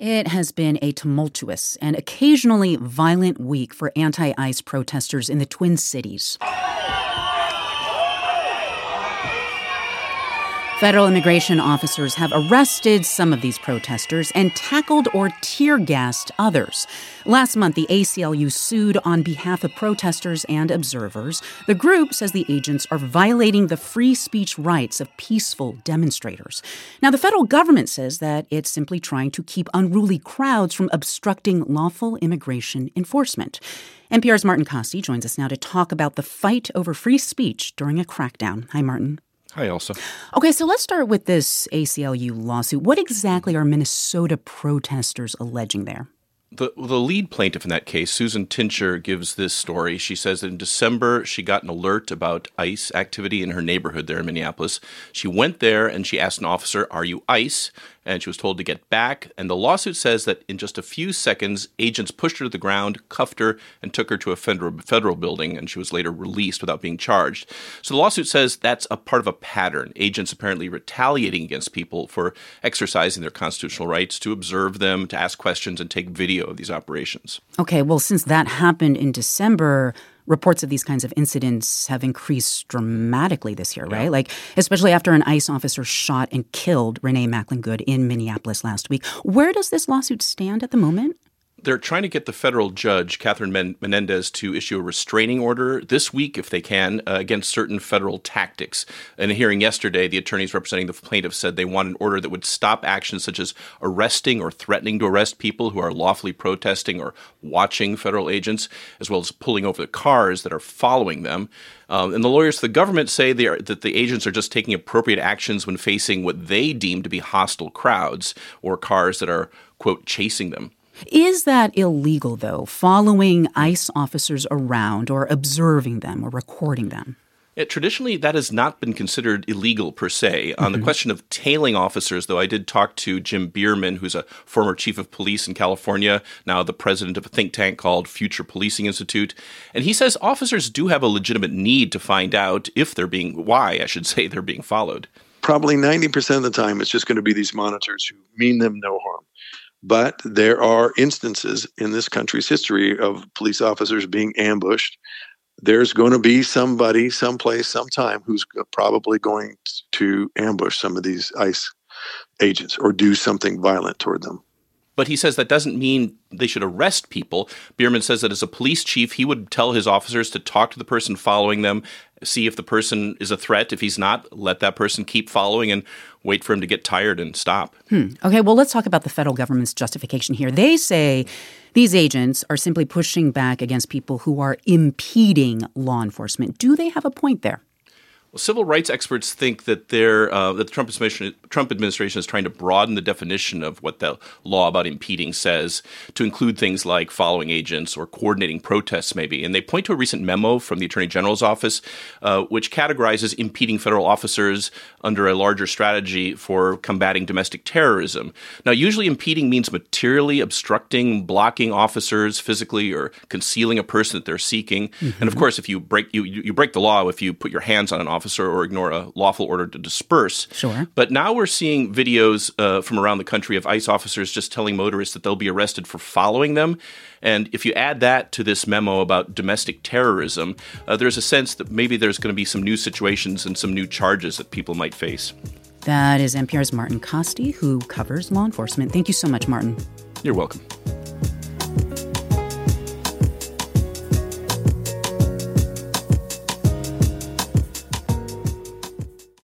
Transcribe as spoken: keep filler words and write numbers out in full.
It has been a tumultuous and occasionally violent week for anti-ICE protesters in the Twin Cities. Federal immigration officers have arrested some of these protesters and tackled or tear-gassed others. Last month, the A C L U sued on behalf of protesters and observers. The group says the agents are violating the free speech rights of peaceful demonstrators. Now, the federal government says that it's simply trying to keep unruly crowds from obstructing lawful immigration enforcement. N P R's Martin Kaste joins us now to talk about the fight over free speech during a crackdown. Hi, Martin. Hi, Elsa. Okay, so let's start with this A C L U lawsuit. What exactly are Minnesota protesters alleging there? The, the lead plaintiff in that case, Susan Tincher, gives this story. She says that in December, she got an alert about ICE activity in her neighborhood there in Minneapolis. She went there and she asked an officer, "Are you ICE?" And she was told to get back. And the lawsuit says that in just a few seconds, agents pushed her to the ground, cuffed her, and took her to a federal, federal building, and she was later released without being charged. So the lawsuit says that's a part of a pattern. Agents apparently retaliating against people for exercising their constitutional rights to observe them, to ask questions, and take video of these operations. Okay, well, since that happened in December, reports of these kinds of incidents have increased dramatically this year, right? Yeah. Like, especially after an ICE officer shot and killed Renee Macklin Good in Minneapolis last week. Where does this lawsuit stand at the moment? They're trying to get the federal judge, Catherine Men- Menendez, to issue a restraining order this week, if they can, uh, against certain federal tactics. In a hearing yesterday, the attorneys representing the plaintiff said they want an order that would stop actions such as arresting or threatening to arrest people who are lawfully protesting or watching federal agents, as well as pulling over the cars that are following them. Um, and the lawyers for the government say they are, that the agents are just taking appropriate actions when facing what they deem to be hostile crowds or cars that are, quote, chasing them. Is that illegal, though, following ICE officers around or observing them or recording them? Yeah, traditionally, that has not been considered illegal per se. On mm-hmm. the question of tailing officers, though, I did talk to Jim Bierman, who's a former chief of police in California, now the president of a think tank called Future Policing Institute. And he says officers do have a legitimate need to find out if they're being, why, I should say, they're being followed. Probably ninety percent of the time, it's just going to be these monitors who mean them no harm. But there are instances in this country's history of police officers being ambushed. There's going to be somebody, someplace, sometime who's probably going to ambush some of these ICE agents or do something violent toward them. But he says that doesn't mean they should arrest people. Bierman says that as a police chief, he would tell his officers to talk to the person following them, see if the person is a threat. If he's not, let that person keep following and wait for him to get tired and stop. Hmm. Okay, well, let's talk about the federal government's justification here. They say these agents are simply pushing back against people who are impeding law enforcement. Do they have a point there? Well, civil rights experts think that they're, uh, that the Trump administration, Trump administration is trying to broaden the definition of what the law about impeding says to include things like following agents or coordinating protests, maybe. And they point to a recent memo from the Attorney General's office, uh, which categorizes impeding federal officers under a larger strategy for combating domestic terrorism. Now, usually impeding means materially obstructing, blocking officers physically or concealing a person that they're seeking. Mm-hmm. And of course, if you break you you break the law if you put your hands on an officer or ignore a lawful order to disperse. Sure. But now we're seeing videos uh, from around the country of ICE officers just telling motorists that they'll be arrested for following them. And if you add that to this memo about domestic terrorism, uh, there's a sense that maybe there's going to be some new situations and some new charges that people might face. That is N P R's Martin Kaste, who covers law enforcement. Thank you so much, Martin. You're welcome.